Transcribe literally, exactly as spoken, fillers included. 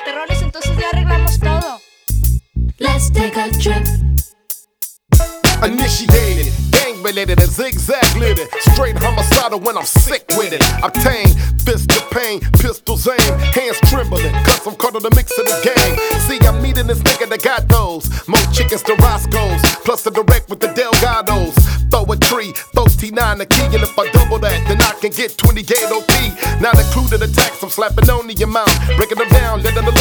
terrones, entonces ya arreglamos todo. Let's take a trip. Initiated, gang related, a zigzag littered. Straight homicidal when I'm sick with it. Obtain, fist of pain, pistols aim, hands trembling, cause I'm caught in the mix of the game. See, I'm meeting this nigga that got those. More chickens to Roscoe's, plus the direct with the Delgados. Throw a tree, throw T nine the key, and if I double that, then I can get twenty gate O P. Not included the tax, I'm slapping on the amount, breaking them down, letting the